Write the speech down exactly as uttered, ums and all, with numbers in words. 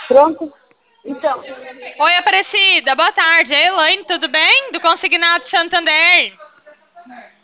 Pronto? Então, Oi, Aparecida, boa tarde. É Elaine, tudo bem? Do Consignado Santander.